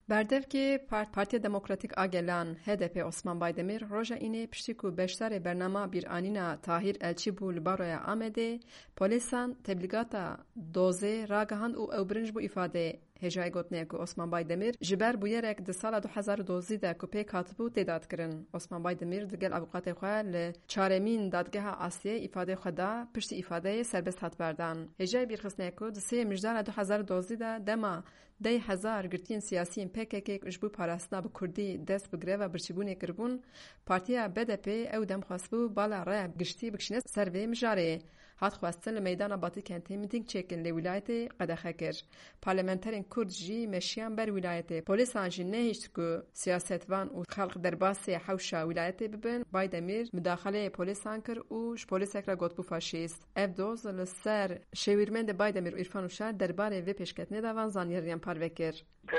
بردف که پارتی دموکراتیک آگلان HDP عثمان بایدمیر روژا اینه پشتی که بیشتر برنامه بیرانینا طاهر الچی بول باروی آمده پولیسان تبلیغاتا دوزه راگهاند او برنج بو ifade هجای گوتنه که عثمان بایدمیر جبر بویرک ده سال 2012 ده کپی کاتبو تداد کرن. عثمان بایدمیر دگل ابوقات خواه لچارمین دادگاه آسیه ifade خدا پشتی ifade سربست هات بردن. هجای بیرخصنه که ده سی مجدان 2012 ده دما 10,000 گرتین سیاسیین PKK اجبو پاراستنا به کردی دست بگره و برچبونه کربون پارتیا BDP او دم خواستبو بالا رای گشتی بکشنه سروی مجاره هات خواستن لمیدان باتی کنتی میتینگ چکن لی ولایت قدخه کر پارلمانترین کرد جی مشیان بر ولایت پلیس آنجی نهیشت که سیاستوان و خلق درباسی حوشا ولایت ببن بایدمیر مداخله پلیس آنکر اوش پلیس اکرا گوتبو فاشیست اف دوز لسر شویرمند بایدمیر و ایرفان وشار درباره وی پیشکتنه دوان زانیریم پاروکر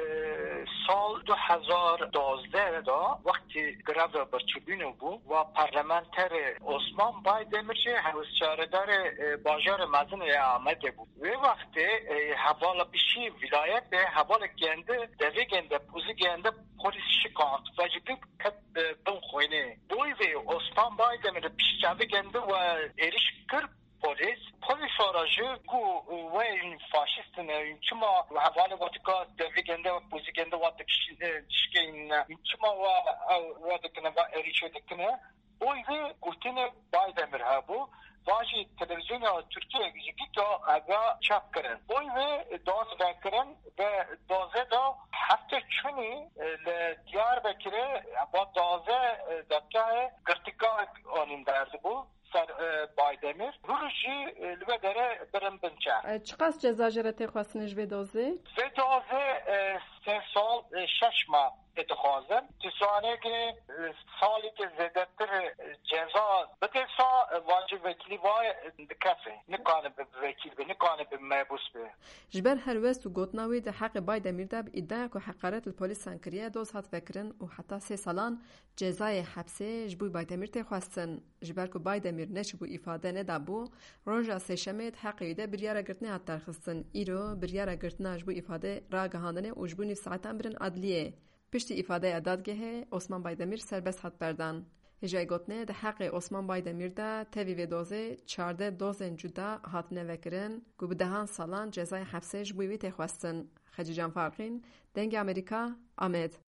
سال 2012 دا وقتی گرو برچبینو بو و پارلمانتر عثمان بایدمیر هوسچاردار باجار مزن آمده بود و وقتی حوالا بشی ولایت حوالا گنده دوی گنده پوزی گنده پولیس شکاند و جبی کت بون خوینه بوی و عثمان بایدمیر پیشجاوی گنده و ایریش کرد پلیس آراجه گو و این فاشیستن چما حوالا واتکا دوی گنده و پوزی گنده و تشکین چما و دکنه و ایریشو دکنه بوی و گوتین بایدمیر ها بو واجی تلویزیون ترکیه گیجی تا اگا چاپ کرن بوی و داز بکرن و دازه دا هفته چونی دیار بکره با دازه دکه گرتگاه آنیم درده بو سر بایدمیر روشی لبه داره برم بنچه چقدر جزا جرته خواستنش به دازه؟ به دازه 3 سال 6 ماه اتخاذن تسوانه که سالی که زیادتر جزا بده سا واجب وکیلی وای دکفه نکانه به وکیل به نکانه به محبوس به جبر هر وست و گوتناوی ده حق بایدمیر ده ادعا که حقارت الپولیس سانکریه دوز هات فکرن و حتی 3 سالان جزای حبسه جبوی بایدمیر ته خواستن جبر که بایدمیر نشبو ifade ندابو روژا سشمت حقی ده بریاره گرتنه هات ترخصن ایرو بریاره گرتنه جبو ifade را گهاندنه و جبو نفساعتان برن عدلیه پشتی ifade دادگاه عثمان بایدمیر سربست هات بردن. هجای گوتنه ده حق عثمان بایدمیر ده تاوی و دوزه 14 دوزن جدا هات نوکرن که به دهان سالان جزای حبسه جبوی ته خواستن. خجیجان فارقین دنگ امریکا آمد.